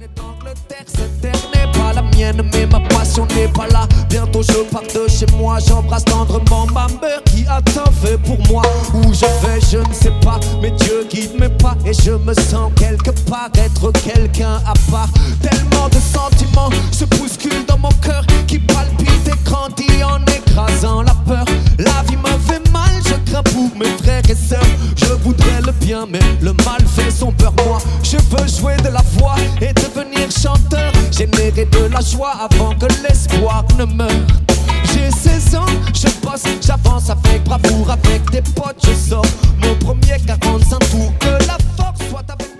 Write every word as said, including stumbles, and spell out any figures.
venais d'Angleterre, cette terre n'est pas la mienne, mais ma passion n'est pas là. Bientôt je pars de chez moi, j'embrasse tendrement ma mère qui a tant fait pour moi. Où je vais je ne sais pas, mais Dieu guide mes pas et je me sens quelque part être quelqu'un à part. Tellement de sentiments se bousculent dans mon cœur qui palpite et grandit en écrasant la peur. La vie me fait mal, je crains pour mes frères et sœurs. Je voudrais le bien mais le mal fait son peur. Moi je veux jouer de la voix et devenir chanteur, générer de la joie avant que l'espoir ne meure. J'ai seize ans, je bosse, j'avance avec bravoure, avec des potes je sors mon premier quarante-cinq tours. Que la force soit avec